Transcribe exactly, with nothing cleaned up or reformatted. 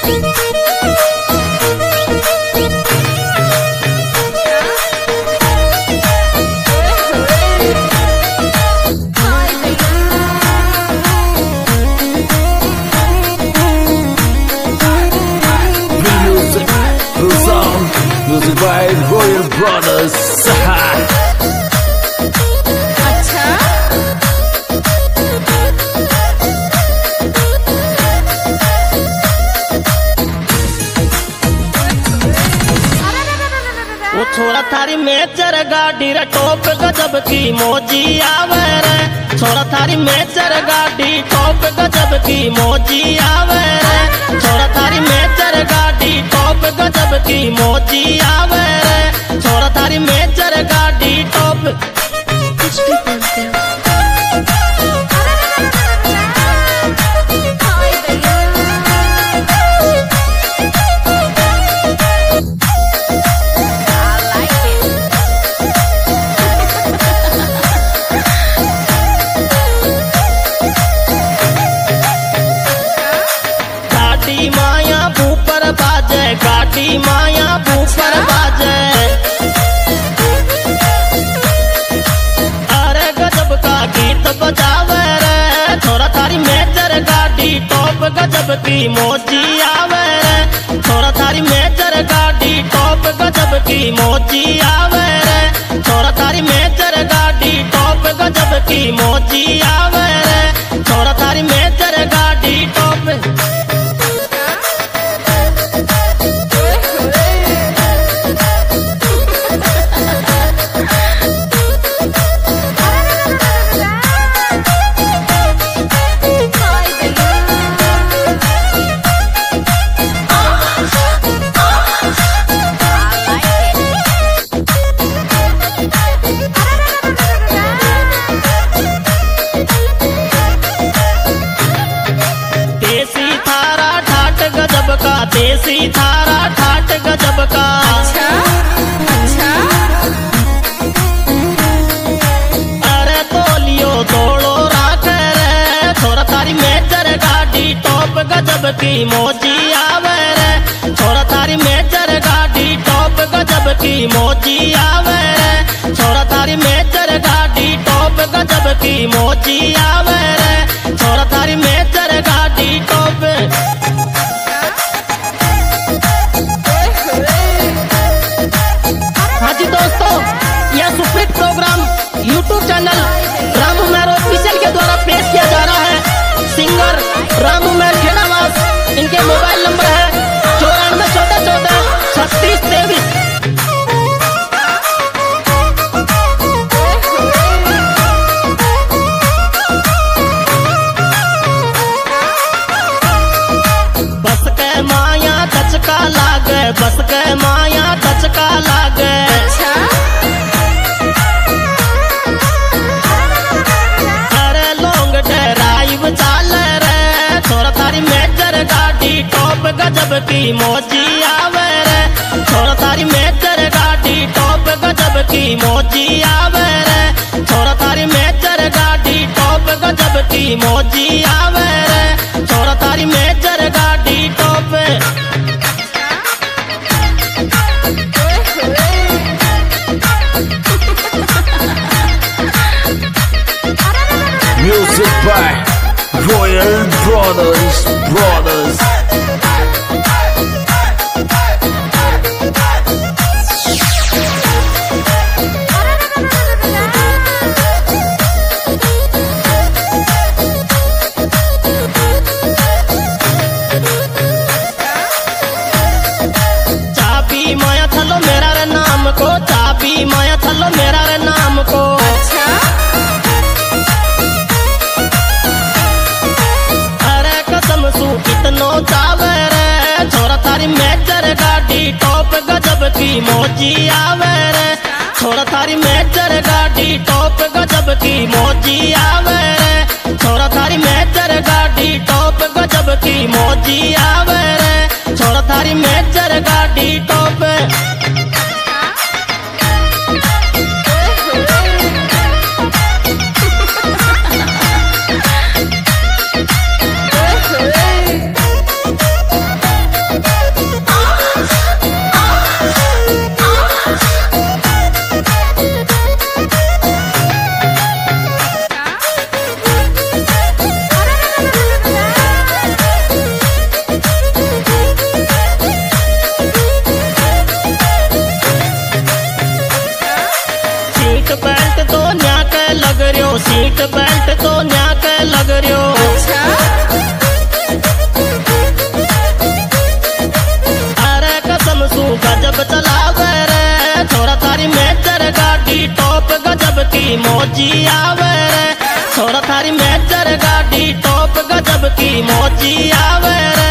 Music by Royal Brothers. अच्छा वो छोरा थारी मेचर गाड़ी रे टॉप गजब की मोजी आवे रे। छोरा थारी मेचर गाड़ी टॉप गजब की मोजी आवे रे। छोरा थारी मेचर गाड़ी टॉप गजब की मोजी आवे रे। छोरा थारी मेचर गाड़ी टॉप कुछ भी बोलते हो। गाड़ी माया ऊपर बाजे, गाड़ी माया ऊपर बाजे। अरे गजब का गीत बजावे रे। छोरा थारी मेजर गाड़ी टॉप गजब की मोजी आवे रे। छोरा थारी मेजर गाड़ी टॉप गजब की मोजी आवे रे। छोरा थारी मेजर गाड़ी टॉप गजब की मोजी आवे रे। छोरा थारी मेजर गाड़ी टॉप देसी थारा ठाट गजब का। अच्छा अच्छा अरे तोलियो तोड़ो राख रे। छोरा थारी मेजर गाड़ी टॉप गजब की मोजी आवे रे। छोरा थारी मेजर गाड़ी टॉप गजब की मोजी आवे रे। छोरा थारी मेजर गाड़ी टॉप गजब की मोजी आवे रे। छोरा थारी मेजर गाड़ी टॉप हाँ जी दोस्तों, यह superhit program YouTube channel Ramu Mehar official के द्वारा पेश किया जा रहा है। सिंगर रामू मेहर खेड़ावास, इनके मोबाइल नंबर है चौरानवे चौदह चौदह छत्तीस तेईस। बस के माया दचका लागे, बस के माया दचका लागे। अच्छा अरे लॉन्ग ड्राइव चाल रे। छोरा थारी मेजर गाड़ी टॉप गजब की मोजी आवे रे। छोरा थारी मेजर गाड़ी टॉप गजब की मोजी आवे रे। छोरा थारी मेजर गाड़ी टॉप गजब की मोजी आवे रे। छोरा थारी मेजर गाड़ी top Music by Royal Brothers. Brothers. चाबी माया थलो मेरा रे नाम को, चाबी माया थलो मेरा रे नाम को। अच्छा अरे कसम सू कितनो चावे रे। छोरा थारी मेजर गाड़ी टॉप गजब की मोजी आवे रे। छोरा थारी मेजर गाड़ी टॉप गजब की मोजी आवे रे। छोरा थारी मेजर गाड़ी टॉप गजब की मोजी आवे रे। छोरा थारी मेजर गाड़ी टॉप सीट बेल्ट तो न्या के लग रयो। अच्छा अरे कसम सू गजब चलावे रे छोरा थारी मेजर गाड़ी टॉप गजब की मौजी आवे रे छोरा थारी मेजर गाड़ी टॉप गजब की मौजी आवे रे।